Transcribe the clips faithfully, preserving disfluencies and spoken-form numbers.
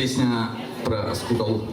Песня про скуталу.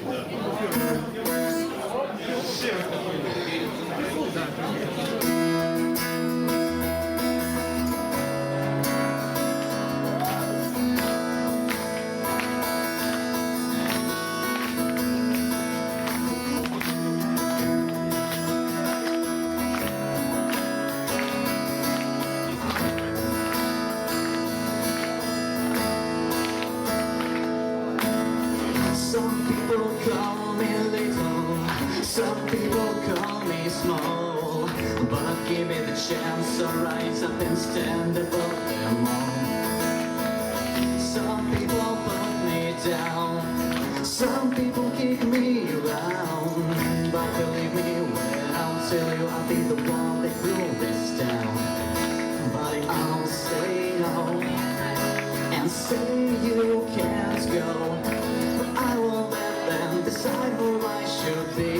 Some people call me little, some people call me small, but give me the chance to rise up and stand above them all. Some people put me down, some people kick me around, but believe me when I'll tell you I'll be the one that rule this town. But I'll say no and say you can't go. I will let them decide who I should be.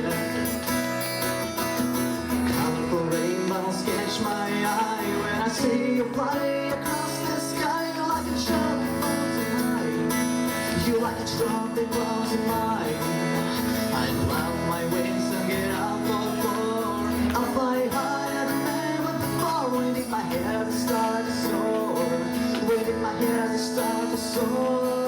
Colorful rainbows catch my eye when I see you fly across the sky. You like a child that falls in mine. You like a drop that falls in mine. I flap my wings and get up on the floor. I'll fly higher than ever before. Wind in my hair to start to soar. Wind in my hair to start to soar.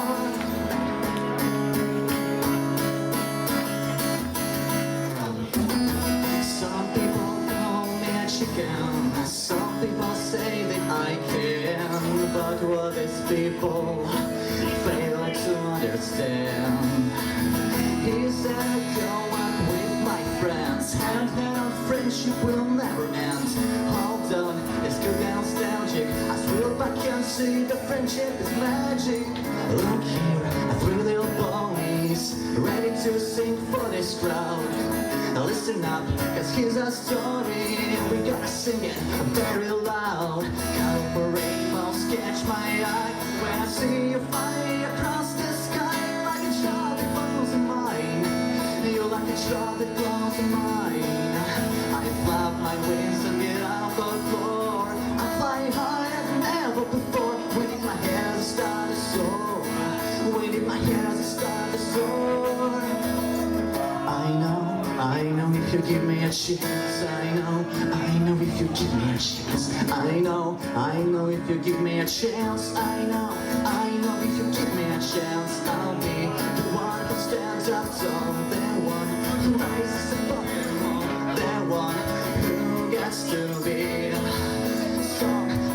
Some people say that I can, but what these people fail to understand is that go out with my friends, hand in hand, friendship will never end. Hold on, it's good nostalgic. I thrill back and see the friendship is magic. Look here, three little boys ready to sing for this crowd. Now listen up, cause here's our story. We gotta sing it very loud. Colorful rainbows catch my eye when I see you fly across the sky. Like a child that falls in mine. You're like a child that falls in mine. I flap my wings and get off the floor. I fly higher than ever before. We need my hair to start to soar. We need my hair to start to soar. I know, I know if you give me a chance. I know, I know if you give me a chance. I know, I know if you give me a chance. I know, I know if you give me a chance. I'll be the one who stands up tall. The one who rises above them all. The one who gets to be somebody.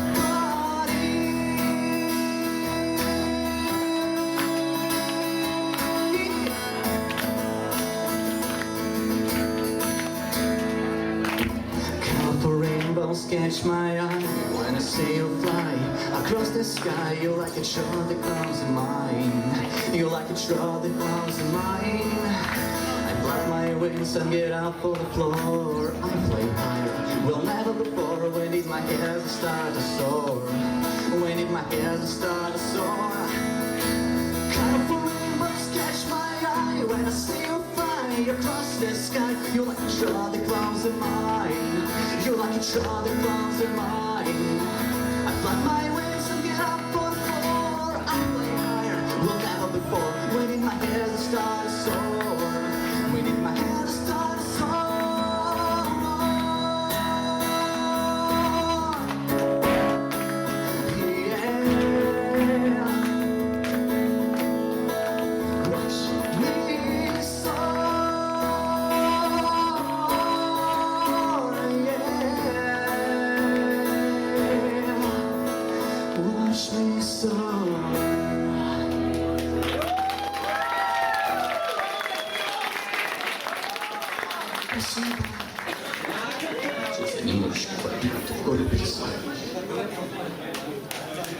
Rainbows catch my eye when I see you fly across the sky. You're like a child that comes in mine. You're like a child that comes in mine. I flap my wings and get up on the floor. I fly higher, well never before. We need my hair to start to soar. We need my hair to start to soar. Colorful rainbows catch my eye when I see you fly across the sky. You're like a child that comes in mine. You're like a child that falls in mine. I flap my wings and get up on the floor. I fly higher, well never before. We need my hair to start to soar. We need my hair to start to soar. Yeah. Watch me soar. Watch me soar. Спасибо. Сейчас я немножечко попью, такое писаю.